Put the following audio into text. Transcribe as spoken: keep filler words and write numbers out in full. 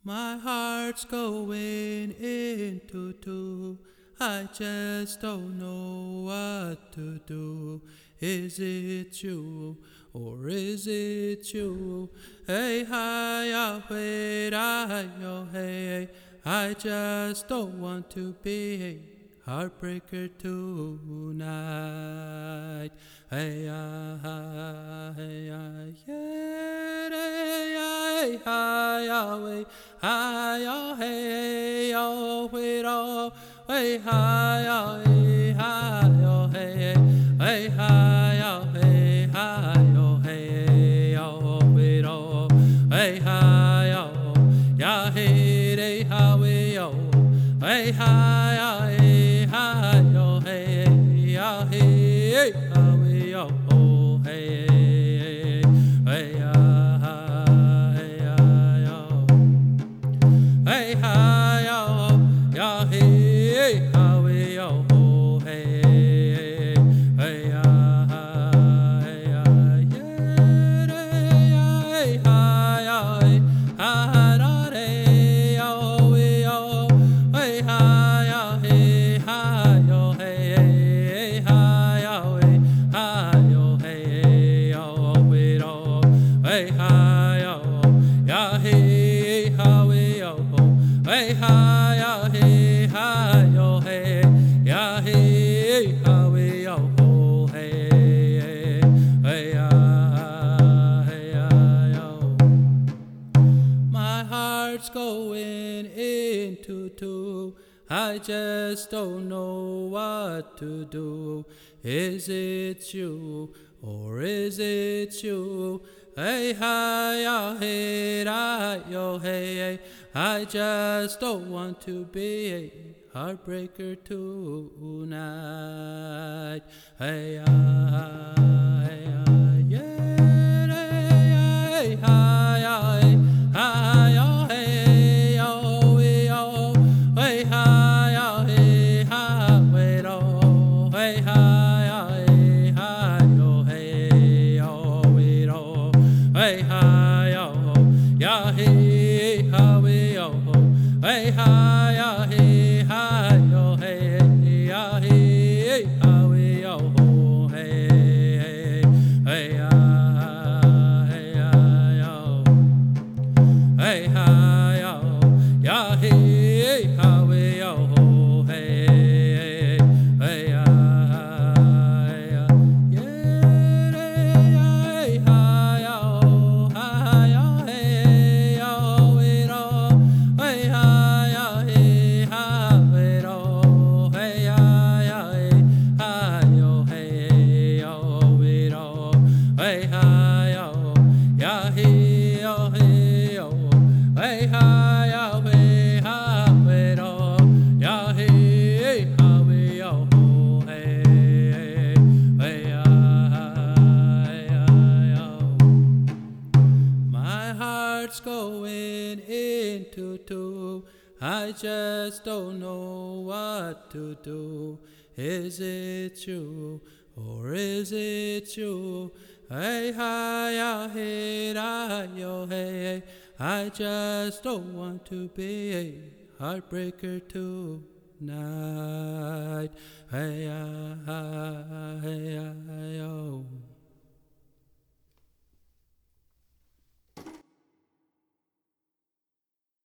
My heart's going into two. I just don't know what to do. Is it you or is it you? Hey, hi, ah, wait, I, oh, hey, I just don't want to be a heartbreaker tonight. Hey, ah, hey, ah, yeah, hey, ah, hi, ah, wait, hi, oh, hey, oh, wait, oh, hey, hi, oh, hey, hi, oh, hey, hey, hi, oh, hey, hi, oh, hey, oh, wait, oh, hey, hi, oh, yeah, hey, hey, hi, wait, oh, hey, hi, oh, hey, hi, oh, hey, yeah, hey, hey, hi, wait, oh, hey, hey, hey, ah, hey, ah, oh. Hey, hi, yo, ya, hey, how we yo, hey, hey, ya, hey, ya, yeah, hey, hi, yo, hi, da, hey, yo, we yo, hey, hi, yo, hey, hi, yo, hey, hi, yo, hi, yo, hey, yo, we yo, hey, hi, yo, ya, hey, how we yo. Hey, hi, ya, hey, hi, yo, hey, ya, hey, how we yo, hey, hey, ya, hey, ya, yo. My heart's going into two. I just don't know what to do. Is it you or is it you? Hey, hi, ya, hey, da, yo, hey, hey. I just don't want to be a heartbreaker tonight. Hey, ah, hey, ah, yeah, hey, hi, hey, hi, oh, hey, oh, we, oh, hey, hi, oh, hey, hi, wait, oh, hey, hi, oh, hey, hi, oh, hey, oh, wait, oh, hey, hi, oh, yeah, hey, hi, we, oh, hey, hi, oh, hey, hi, oh, hey, yeah, hey, hi, we, oh, hey, hey, ah, hey, ah, oh. Hey, hi, oh, yeah, hey, how we, oh, hey, hey, ah, hey, ah, yeah, hey, hi, oh, hi, oh, hey, oh, wait, oh, hey, hi, oh, hey, hi, wait, oh, hey, hi, oh, hey, hi, oh, hey, oh, wait, oh, hey, hi, oh, yeah, hey, oh, hey, oh. Hey, hi, oh, hey, hi, wait, oh, yeah, hey, hi, we, oh, hey, hey, ah, hey, oh. My heart's going into two. I just don't know what to do. Is it you or is it you? Hey, hi, ah, hey, da, yo, hey, I just don't want to be a heartbreaker tonight. Hey, ah, hey, ah, yo.